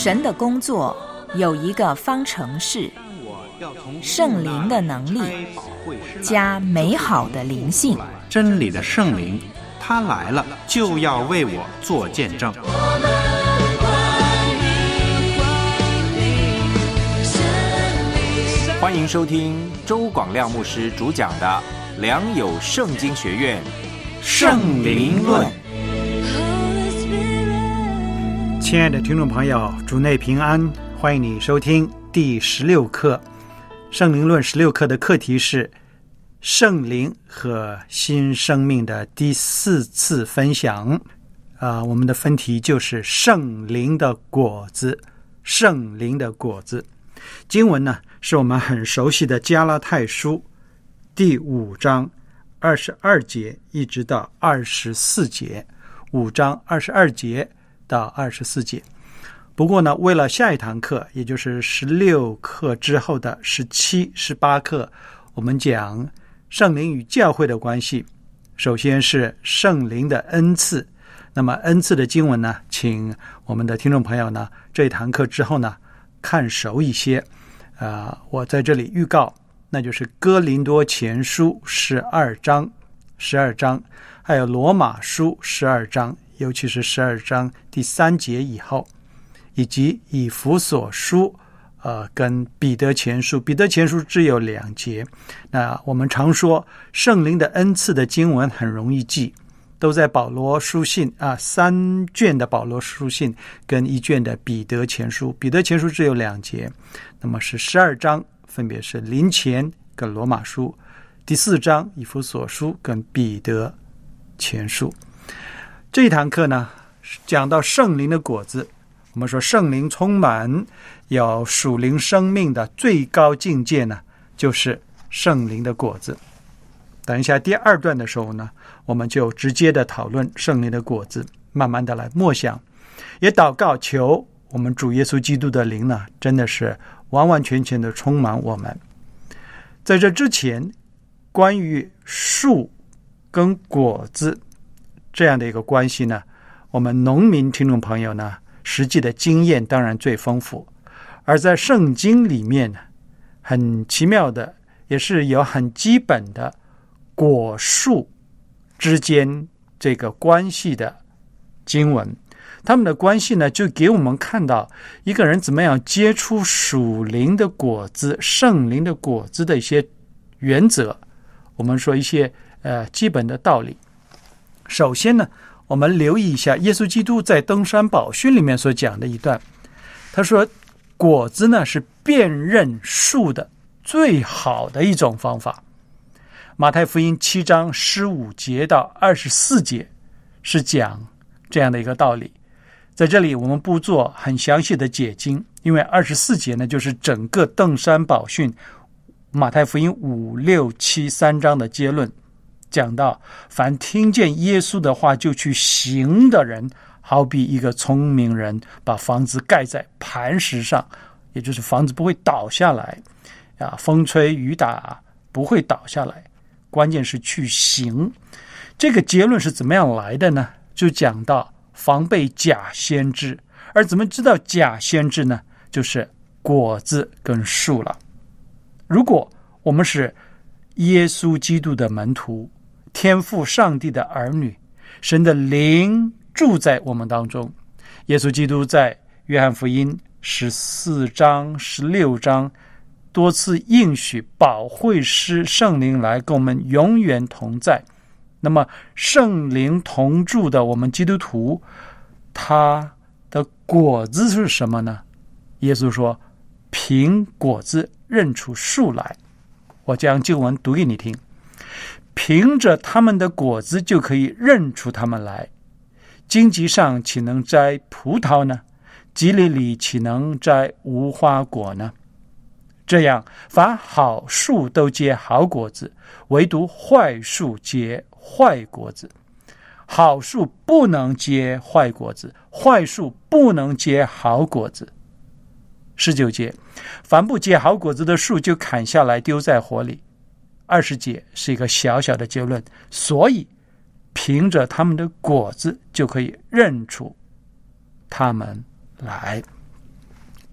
神的工作有一个方程式，圣灵的能力加美好的灵性。 真理的圣灵，他来了就要为我做见证。欢迎收听周广亮牧师主讲的良友圣经学院圣灵论。 亲爱的听众朋友，主内平安，欢迎你收听第16课圣灵论16课的课题是圣灵和新生命的第4次分享。我们的分题就是圣灵的果子。圣灵的果子经文呢，是我们很熟悉的加拉太书第5章22节一直到24节，5章22节到24节。不过呢，为了下一堂课，也就是16课之后的17、18课，我们讲圣灵与教会的关系。首先是圣灵的恩赐，那么恩赐的经文呢，请我们的听众朋友呢，这一堂课之后呢，看熟一些。我在这里预告，那就是哥林多前书12章，还有罗马书12章，尤其是12章第3节以后，以及以弗所书跟彼得前书只有2节。那我们常说圣灵的恩赐的经文很容易记，都在保罗书信3卷的保罗书信跟1卷的彼得前书只有2节，那么是12章，分别是林前跟罗马书，第4章以弗所书跟彼得前书。这一堂课呢，讲到圣灵的果子。我们说圣灵充满有属灵生命的最高境界呢，就是圣灵的果子。等一下第2段的时候呢，我们就直接的讨论圣灵的果子，慢慢的来默想，也祷告求我们主耶稣基督的灵呢，真的是完完全全的充满我们。在这之前，关于树跟果子这样的一个关系呢，我们农民听众朋友呢，实际的经验当然最丰富，而在圣经里面呢，很奇妙的也是有很基本的果树之间这个关系的经文。他们的关系呢，就给我们看到一个人怎么样结出属灵的果子、圣灵的果子的一些原则，我们说一些基本的道理。首先呢，我们留意一下耶稣基督在登山宝训里面所讲的一段，他说果子呢是辨认树的最好的一种方法。马太福音7章15节到24节是讲这样的一个道理。在这里我们不做很详细的解经，因为24节呢就是整个登山宝训马太福音5、6、7 3章的结论，讲到凡听见耶稣的话就去行的人，好比一个聪明人把房子盖在磐石上，也就是房子不会倒下来风吹雨打不会倒下来，关键是去行。这个结论是怎么样来的呢？就讲到防备假先知，而怎么知道假先知呢？就是果子跟树了。如果我们是耶稣基督的门徒，天父上帝的儿女，神的灵住在我们当中。耶稣基督在约翰福音14章16章多次应许保惠师圣灵来跟我们永远同在。那么圣灵同住的我们基督徒，他的果子是什么呢？耶稣说凭果子认出树来。我将经文读给你听，凭着他们的果子就可以认出他们来。荆棘上岂能摘葡萄呢？蒺藜里岂能摘无花果呢？这样凡好树都结好果子，唯独坏树结坏果子。好树不能结坏果子，坏树不能结好果子。19节，凡不结好果子的树就砍下来丢在火里。20节是一个小小的结论，所以凭着他们的果子就可以认出他们来。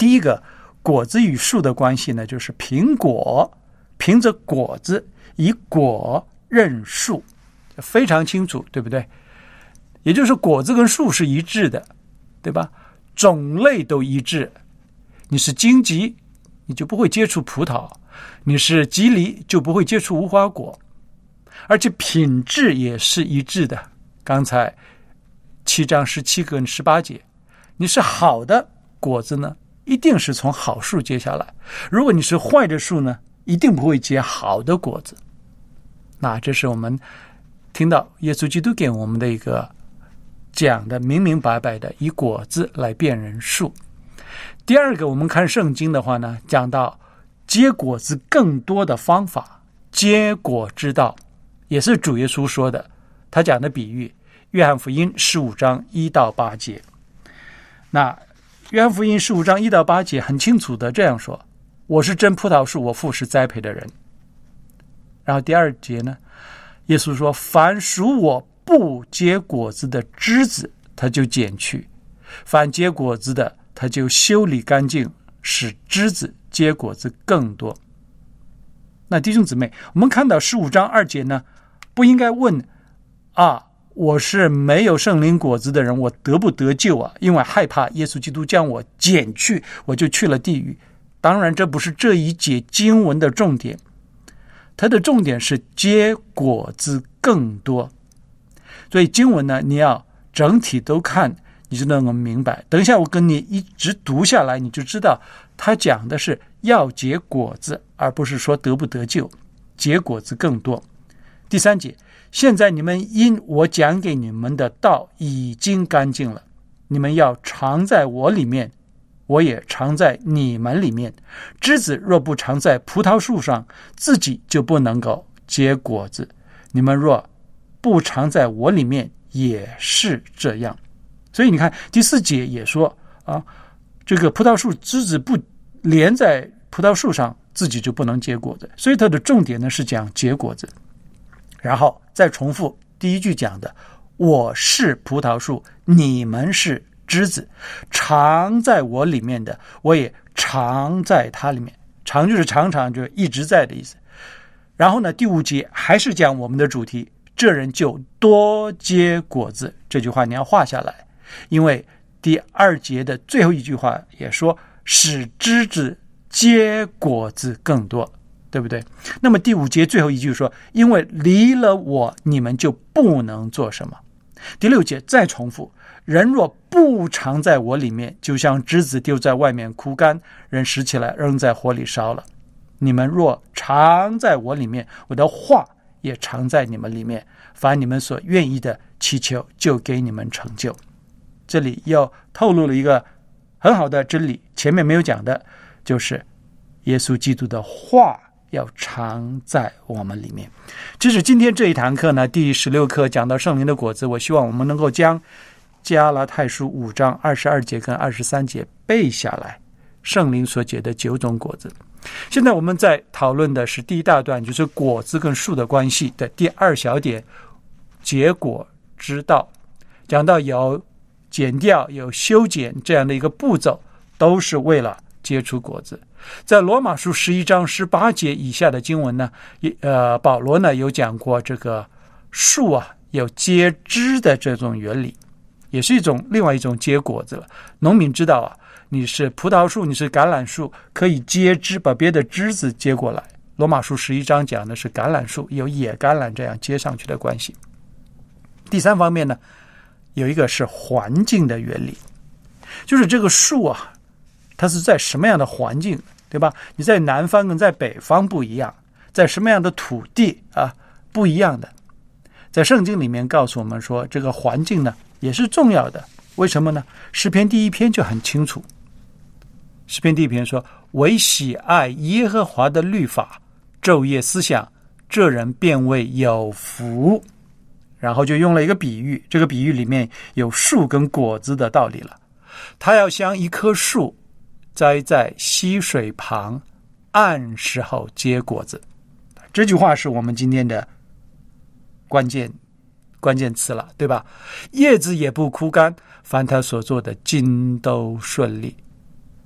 第一个果子与树的关系呢，就是苹果凭着果子，以果认树，非常清楚，对不对？也就是果子跟树是一致的，对吧？种类都一致。你是荆棘，你就不会接触葡萄；你是棘藜，就不会接触无花果。而且品质也是一致的。刚才7章17跟18节，你是好的果子呢，一定是从好树结下来；如果你是坏的树呢，一定不会结好的果子。那这是我们听到耶稣基督给我们的一个讲的明明白白的，以果子来辨人树。第二个，我们看圣经的话呢，讲到结果子更多的方法，结果之道，也是主耶稣说的。他讲的比喻，约翰福音15章1到8节。那约翰福音15章1到8节很清楚的这样说：我是真葡萄树，我父是栽培的人。然后第2节呢，耶稣说：凡属我不结果子的枝子，他就剪去；凡结果子的，他就修理干净，使枝子结果子更多。那弟兄姊妹，我们看到15章2节呢，不应该问我是没有圣灵果子的人，我得不得救啊？因为害怕耶稣基督将我剪去，我就去了地狱。当然这不是这一节经文的重点，它的重点是结果子更多。所以经文呢，你要整体都看，你就能够明白。等一下我跟你一直读下来，你就知道他讲的是要结果子，而不是说得不得救，结果子更多。第3节，现在你们因我讲给你们的道已经干净了，你们要常在我里面，我也常在你们里面。枝子若不常在葡萄树上，自己就不能够结果子。你们若不常在我里面，也是这样。所以你看第4节也说这个葡萄树枝子不连在葡萄树上，自己就不能结果子。所以它的重点呢是讲结果子。然后再重复第1句讲的：我是葡萄树，你们是枝子，常在我里面的，我也常在他里面。常就是常常，就是一直在的意思。然后呢，第5节还是讲我们的主题，这人就多结果子。这句话你要画下来，因为第2节的最后一句话也说使枝子结果子更多，对不对？那么第5节最后一句说，因为离了我，你们就不能做什么。第6节再重复，人若不常在我里面，就像枝子丢在外面枯干，人拾起来扔在火里烧了。你们若常在我里面，我的话也常在你们里面，凡你们所愿意的祈求，就给你们成就。这里又透露了一个很好的真理，前面没有讲的，就是耶稣基督的话要常在我们里面。这是今天这一堂课呢，第16课讲到圣灵的果子。我希望我们能够将加拉太书5章22节跟23节背下来，圣灵所结的9种果子。现在我们在讨论的是第1大段，就是果子跟树的关系的第2小点，结果之道。讲到有剪掉有修剪这样的一个步骤，都是为了结出果子。在罗马书11章18节以下的经文呢，保罗呢有讲过这个树有结枝的这种原理，也是另外一种结果子了。农民知道你是葡萄树，你是橄榄树，可以接枝，把别的枝子接过来。罗马书11章讲的是橄榄树有野橄榄这样接上去的关系。第3方面呢，有一个是环境的原理，就是这个树它是在什么样的环境，对吧？你在南方跟在北方不一样，在什么样的土地不一样的。在圣经里面告诉我们说，这个环境呢也是重要的。为什么呢？诗篇第1篇就很清楚。诗篇第1篇说，唯喜爱耶和华的律法，昼夜思想，这人便为有福。然后就用了一个比喻，这个比喻里面有树跟果子的道理了。他要像一棵树栽在溪水旁，按时候结果子。这句话是我们今天的关键词了，对吧？叶子也不枯干，凡他所做的尽都顺利。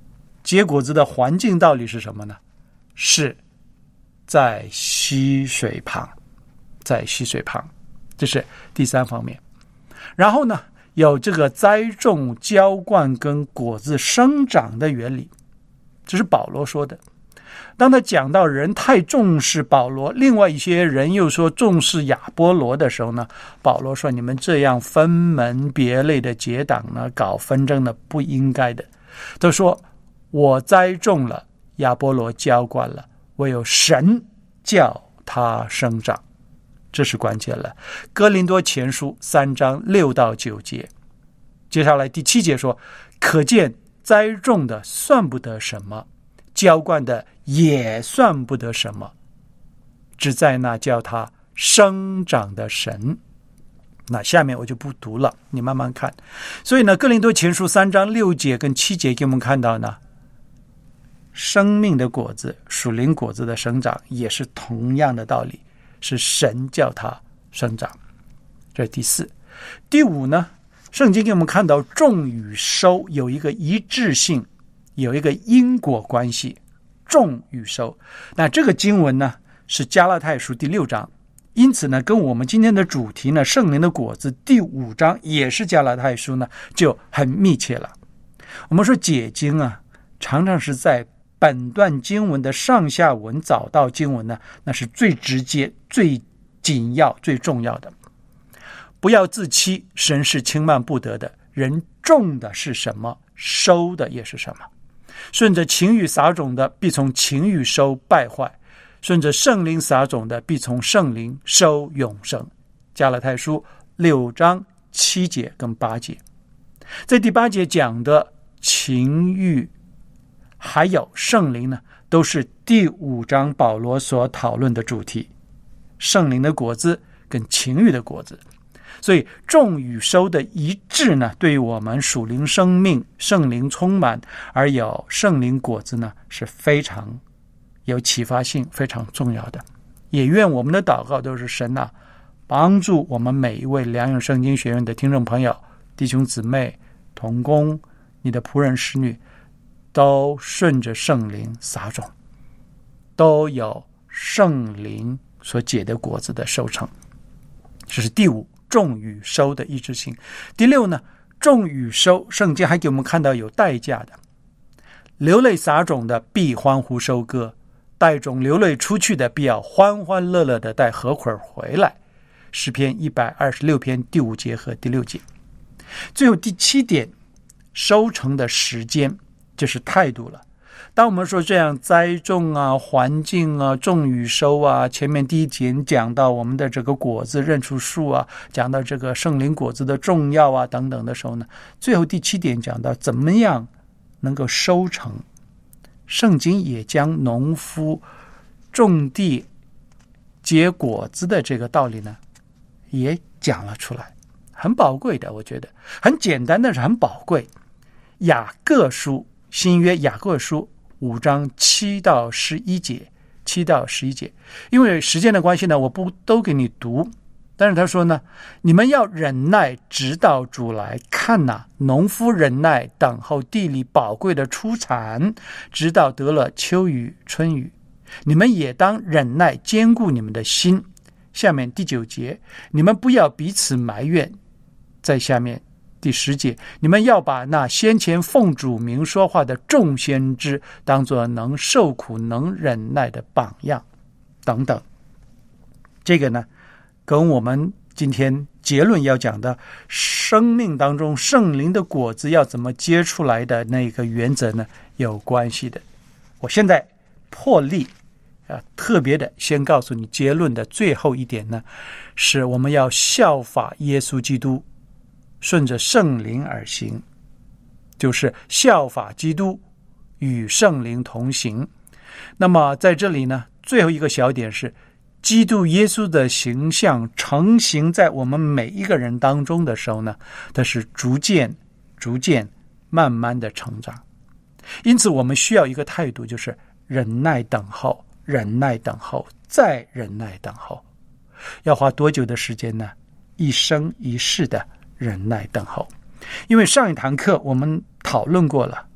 结果子的环境道理是什么呢？是在溪水旁，在溪水旁，这是第三方面。然后呢，有这个栽种、浇灌跟果子生长的原理，这是保罗说的。当他讲到人太重视保罗，另外一些人又说重视亚波罗的时候呢，保罗说你们这样分门别类的结党呢，搞纷争呢，不应该的。他说我栽种了，亚波罗浇灌了，唯有神叫他生长，这是关键了。哥林多前书3章6到9节，接下来第7节说，可见栽种的算不得什么，浇灌的也算不得什么，只在那叫他生长的神。那下面我就不读了，你慢慢看。所以呢，哥林多前书3章6节跟7节给我们看到呢，生命的果子，属灵果子的生长也是同样的道理，是神叫它生长。这是第4。第5呢，圣经给我们看到种与收有一个一致性，有一个因果关系，种与收。那这个经文呢是加拉太书第6章，因此呢跟我们今天的主题呢，圣灵的果子第5章也是加拉太书呢，就很密切了。我们说解经啊，常常是在本段经文的上下文找到经文呢，那是最直接、最紧要、最重要的。不要自欺，神是轻慢不得的，人种的是什么，收的也是什么。顺着情欲撒种的，必从情欲收败坏；顺着圣灵撒种的，必从圣灵收永生。加拉太书6章7节跟8节。在第8节讲的情欲还有圣灵呢，都是第5章保罗所讨论的主题，圣灵的果子跟情欲的果子。所以种与收的一致呢，对于我们属灵生命、圣灵充满而有圣灵果子呢，是非常有启发性、非常重要的。也愿我们的祷告都是神啊，帮助我们每一位良友圣经学院的听众朋友、弟兄姊妹、同工、你的仆人使女，都顺着圣灵撒种，都有圣灵所结的果子的收成。这是第5，种与收的一致性。第6呢，种与收，圣经还给我们看到有代价的。流泪撒种的必欢呼收割，带种流泪出去的必要欢欢乐乐的带禾捆回来。诗篇126篇第5节和第6节。最后第7点，收成的时间，就是态度了。当我们说这样栽种啊、环境啊、种与收啊，前面第1节讲到我们的这个果子认出树啊，讲到这个圣灵果子的重要啊等等的时候呢，最后第7点讲到怎么样能够收成。圣经也将农夫种地结果子的这个道理呢，也讲了出来，很宝贵的，我觉得很简单，但是很宝贵。雅各书，新约雅各书5章7到11节，7到11节。因为时间的关系呢，我不都给你读，但是他说呢，你们要忍耐直到主来。看哪，农夫忍耐等候地里宝贵的出产，直到得了秋雨春雨。你们也当忍耐坚固你们的心。下面第9节，你们不要彼此埋怨。在下面第10节，你们要把那先前奉主名说话的众先知当作能受苦能忍耐的榜样等等。这个呢，跟我们今天结论要讲的生命当中圣灵的果子要怎么结出来的那个原则呢有关系的。我现在破例特别的先告诉你，结论的最后一点呢，是我们要效法耶稣基督，顺着圣灵而行，就是效法基督，与圣灵同行。那么在这里呢，最后一个小点是基督耶稣的形象成型在我们每一个人当中的时候呢，它是逐渐慢慢的成长。因此我们需要一个态度，就是忍耐等候，忍耐等候，再忍耐等候。要花多久的时间呢？一生一世的忍耐等候。因为上一堂课我们讨论过了，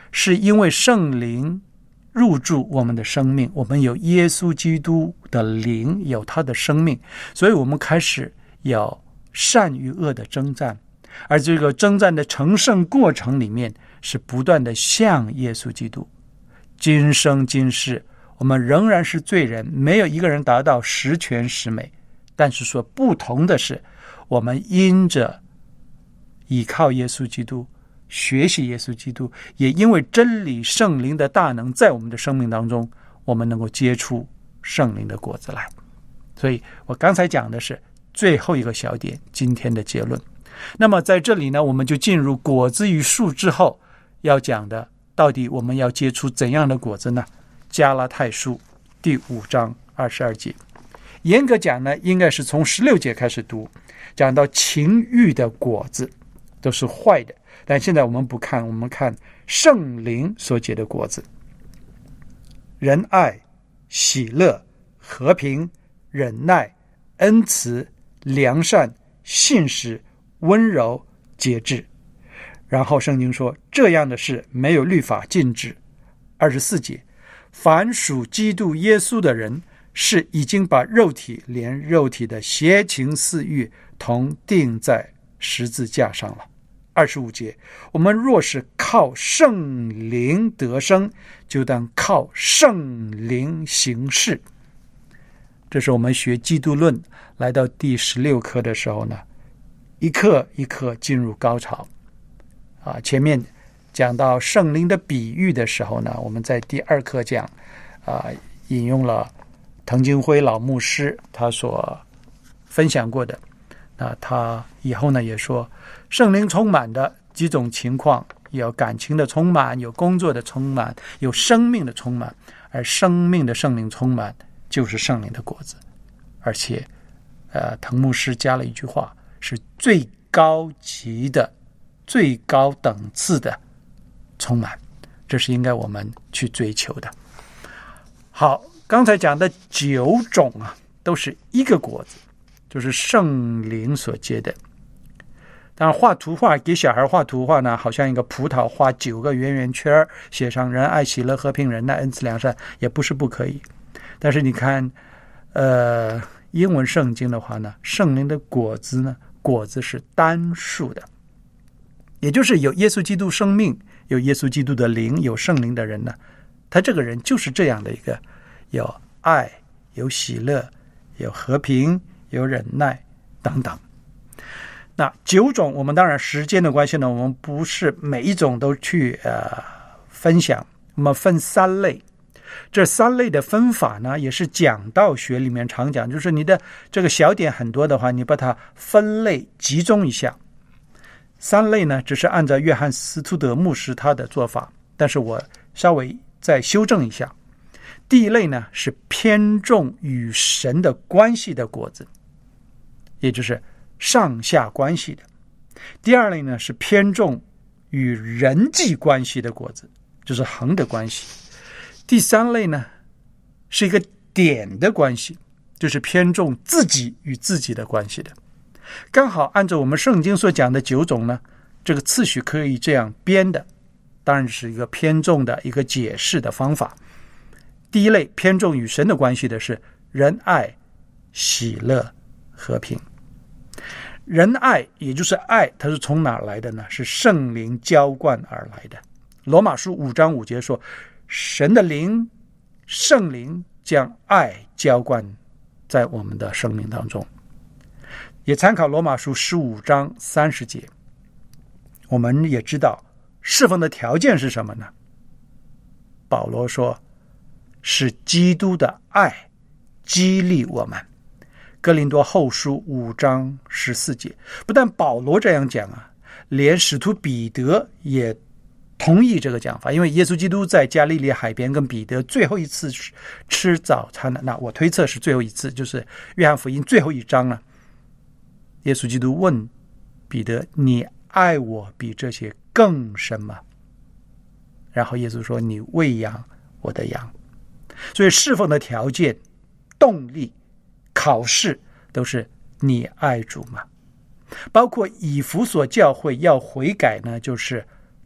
是因为圣灵入住我们的生命，我们有耶稣基督的灵，有他的生命，所以我们开始有善与恶的征战，而这个征战的成胜过程里面是不断的向耶稣基督。今生今世我们仍然是罪人，没有一个人达到十全十美，但是说不同的是，我们因着倚靠耶稣基督，学习耶稣基督，也因为真理圣灵的大能在我们的生命当中，我们能够结出圣灵的果子来。所以我刚才讲的是最后一个小点，今天的结论。那么在这里呢，我们就进入果子与树之后要讲的，到底我们要结出怎样的果子呢？加拉太书第5章22节，严格讲呢，应该是从16节开始读，讲到情欲的果子都是坏的，但现在我们不看，我们看圣灵所结的果子：仁爱、喜乐、和平、忍耐、恩慈、良善、信实、温柔、节制。然后圣经说，这样的事没有律法禁止。24节，凡属基督耶稣的人，是已经把肉体连肉体的邪情私欲同钉在十字架上了。25节，我们若是靠圣灵得生，就当靠圣灵行事。这是我们学基督论来到第16课的时候呢，一课一课进入高潮。前面讲到圣灵的比喻的时候呢，我们在第2课讲引用了滕金辉老牧师他所分享过的。那他以后呢也说，圣灵充满的几种情况，有感情的充满，有工作的充满，有生命的充满，而生命的圣灵充满就是圣灵的果子。而且滕牧师加了一句话，是最高级的最高等次的充满，这是应该我们去追求的。好，刚才讲的9种都是一个果子，就是圣灵所结的。当然画图画，给小孩画图画呢，好像一个葡萄画9个圆圆圈，写上仁爱、喜乐、和平、忍耐、恩慈、良善，也不是不可以。但是你看英文圣经的话呢，圣灵的果子呢，果子是单数的，也就是有耶稣基督生命，有耶稣基督的灵，有圣灵的人呢，他这个人就是这样的一个，有爱，有喜乐，有和平，有忍耐等等。那9种，我们当然时间的关系呢，我们不是每一种都去分享，我们分3类。这3类的分法呢，也是讲道学里面常讲，就是你的这个小点很多的话，你把它分类集中一下。3类呢，只是按照约翰斯图德牧师他的做法，但是我稍微再修正一下。第一类呢，是偏重与神的关系的果子，也就是上下关系的。第2类呢，是偏重与人际关系的果子，就是横的关系。第3类呢，是一个点的关系，就是偏重自己与自己的关系的。刚好按照我们圣经所讲的9种呢，这个次序可以这样编的，当然是一个偏重的一个解释的方法。第一类偏重与神的关系的是仁爱、喜乐、和平。仁爱也就是爱，它是从哪来的呢？是圣灵浇灌而来的。罗马书5章5节说，神的灵，圣灵将爱浇灌在我们的生命当中。也参考罗马书15章30节，我们也知道侍奉的条件是什么呢？保罗说，是基督的爱激励我们。哥林多后书5章14节，不但保罗这样讲连使徒彼得也同意这个讲法，因为耶稣基督在加利利海边跟彼得最后一次吃早餐的，那我推测是最后一次，就是约翰福音最后一章了。耶稣基督问彼得，你爱我比这些更深吗？然后耶稣说，你喂养我的羊。所以侍奉的条件、动力、考试都是你爱主吗？包括以弗所教会要悔改呢，就是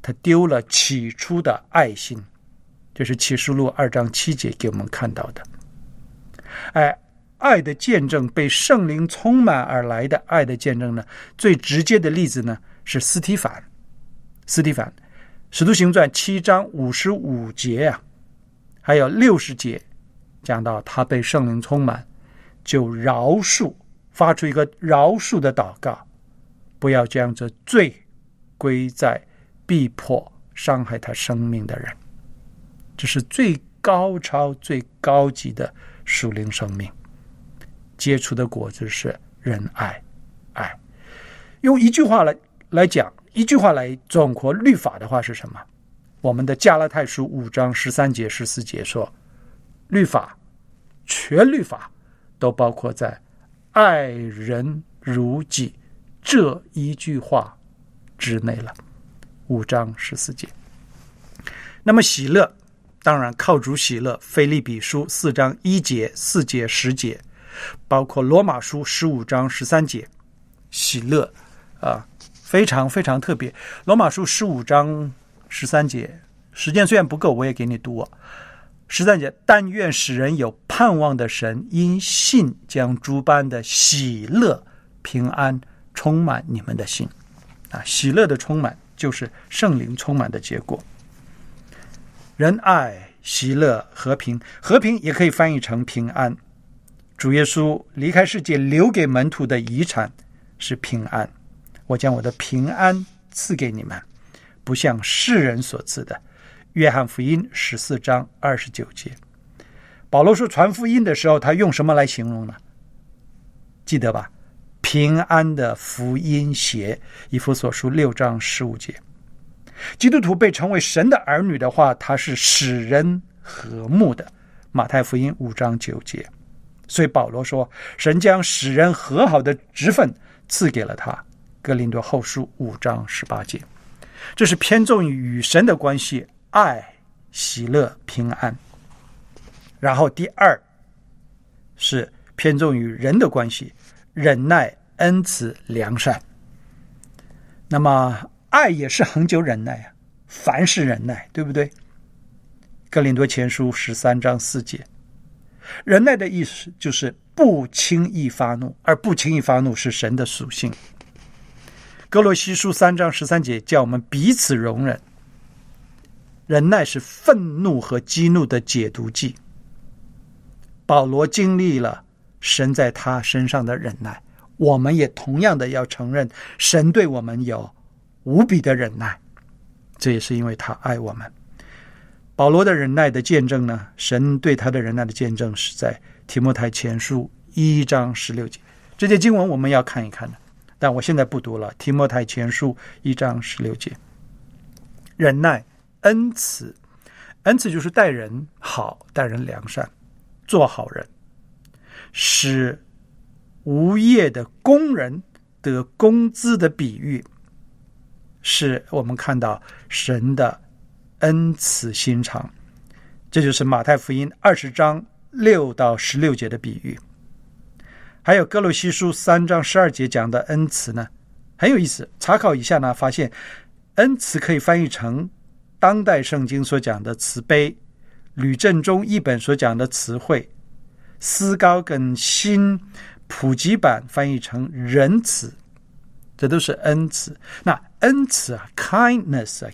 他丢了起初的爱心，这是启示录2章7节给我们看到的。爱的见证，被圣灵充满而来的爱的见证呢，最直接的例子呢是司提反。使徒行传7章55节啊，还有60节讲到他被圣灵充满，就饶恕，发出一个饶恕的祷告，不要将这罪归在逼迫伤害他生命的人。这是最高超最高级的属灵生命，结出的果子是仁爱。用一句话来讲，一句话来总括律法的话是什么？我们的加拉太书5章13节14节说，律法，全律法都包括在爱人如己这一句话之内了。5章14节。那么喜乐，当然靠主喜乐，腓立比书4章1节4节10节，包括罗马书15章13节，喜乐非常非常特别。罗马书15章13节，时间虽然不够，我也给你读13节，但愿使人有盼望的神，因信将诸般的喜乐平安充满你们的心。喜乐的充满就是圣灵充满的结果。仁爱、喜乐、和平，和平也可以翻译成平安。主耶稣离开世界留给门徒的遗产是平安。我将我的平安赐给你们，不像世人所赐的。约翰福音14章29节。保罗说传福音的时候，他用什么来形容呢？记得吧？平安的福音鞋。以弗所书6章15节。基督徒被称为神的儿女的话，他是使人和睦的。马太福音5章9节。所以保罗说，神将使人和好的职分赐给了他。哥林多后书5章18节。这是偏重于与神的关系，爱、喜乐、平安。然后第二是偏重于人的关系，忍耐、恩慈、良善。那么爱也是恒久忍耐凡事忍耐，对不对？哥林多前书13章4节。忍耐的意思就是不轻易发怒，而不轻易发怒是神的属性。哥罗西书3章13节叫我们彼此容忍。忍耐是愤怒和激怒的解毒剂。保罗经历了神在他身上的忍耐，我们也同样的要承认神对我们有无比的忍耐，这也是因为他爱我们。保罗的忍耐的见证呢，神对他的忍耐的见证是在提摩太前书1章16节。这些经文我们要看一看的，但我现在不读了。提摩太前书1章16节。忍耐、恩慈，恩慈就是待人好，待人良善，做好人，使无业的工人得工资的比喻，是我们看到神的恩慈心肠。这就是马太福音20章6到16节的比喻。还有哥罗西书3章12节讲的恩慈呢，很有意思。查考一下呢，发现恩慈可以翻译成当代圣经所讲的慈悲，吕正中译本所讲的慈惠，思高跟新普及版翻译成仁慈，这都是恩慈。那恩慈kindness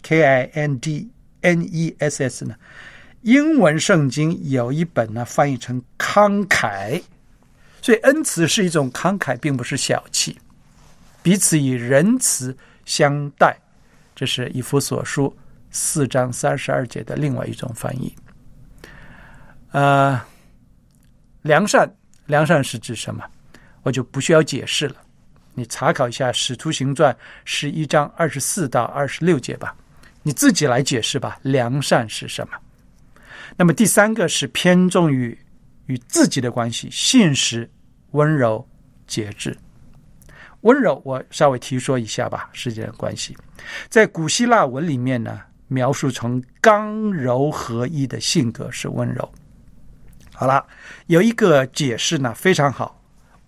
Kindness 呢，英文圣经有一本呢翻译成慷慨。所以恩慈是一种慷慨，并不是小气，彼此以仁慈相待，这是以弗所书4章32节的另外一种翻译。良善是指什么？我就不需要解释了，你查考一下使徒行传11章24到26节吧，你自己来解释吧，良善是什么。那么第三个是偏重于与自己的关系，信实、温柔、节制。温柔我稍微提说一下吧，时间的关系。在古希腊文里面呢，描述成刚柔合一的性格是温柔。好了，有一个解释呢非常好，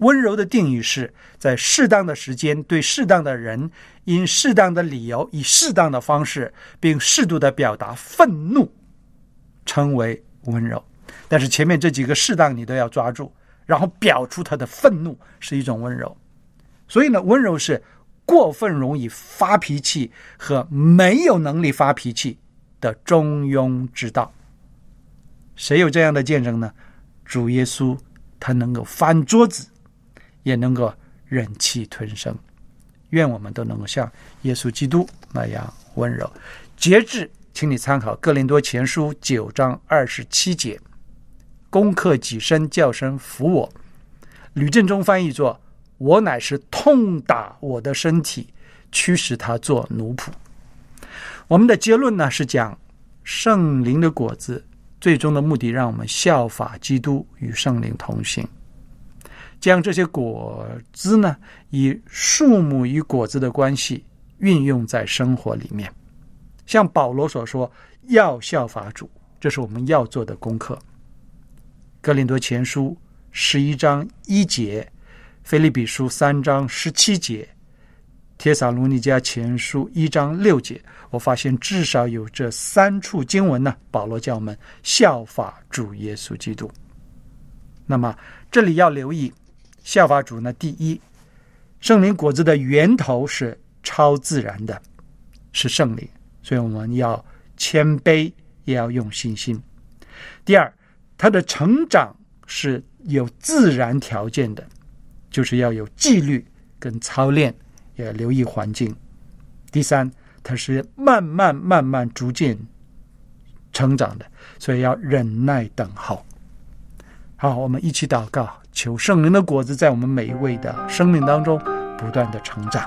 温柔的定义是在适当的时间对适当的人，因适当的理由，以适当的方式，并适度的表达愤怒，称为温柔。但是前面这几个适当你都要抓住，然后表出他的愤怒是一种温柔。所以呢，温柔是过分容易发脾气和没有能力发脾气的中庸之道。谁有这样的见证呢？主耶稣，他能够翻桌子，也能够忍气吞声。愿我们都能够像耶稣基督那样温柔节制。请你参考哥林多前书9章27节，攻克己身，叫声服我。吕振中翻译作：我乃是痛打我的身体，驱使他做奴仆。我们的结论呢，是讲圣灵的果子最终的目的，让我们效法基督，与圣灵同行，将这些果子呢，以树木与果子的关系运用在生活里面。像保罗所说，要效法主，这是我们要做的功课。哥林多前书11章1节，腓立比书3章17节，帖撒罗尼迦前书1章6节，我发现至少有这3处经文呢，保罗叫我们效法主耶稣基督。那么这里要留意，效法主呢，第一，圣灵果子的源头是超自然的，是圣灵，所以我们要谦卑，也要用信心。第二，它的成长是有自然条件的，就是要有纪律跟操练，也留意环境。第三，它是慢慢逐渐成长的，所以要忍耐等候。好，我们一起祷告，求圣灵的果子在我们每一位的生命当中不断的成长。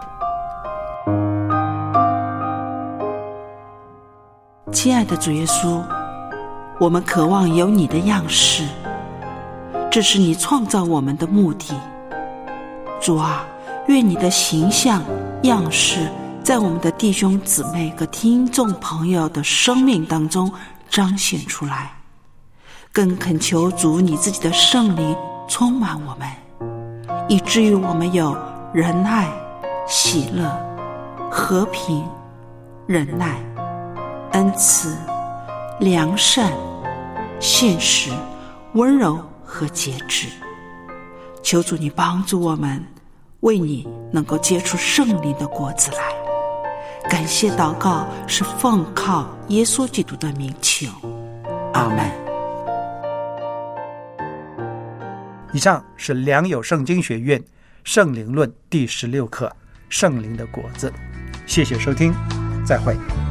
亲爱的主耶稣，我们渴望有你的样式，这是你创造我们的目的。主啊，愿你的形象样式在我们的弟兄姊妹和听众朋友的生命当中彰显出来，更恳求主你自己的圣灵充满我们，以至于我们有仁爱、喜乐、和平、忍耐、恩慈、良善、信实、温柔和节制。求主你帮助我们，为你能够结出圣灵的果子来。感谢祷告是奉靠耶稣基督的名求，阿们。 以上是良友圣经学院圣灵论第16课，圣灵的果子。谢谢收听，再会。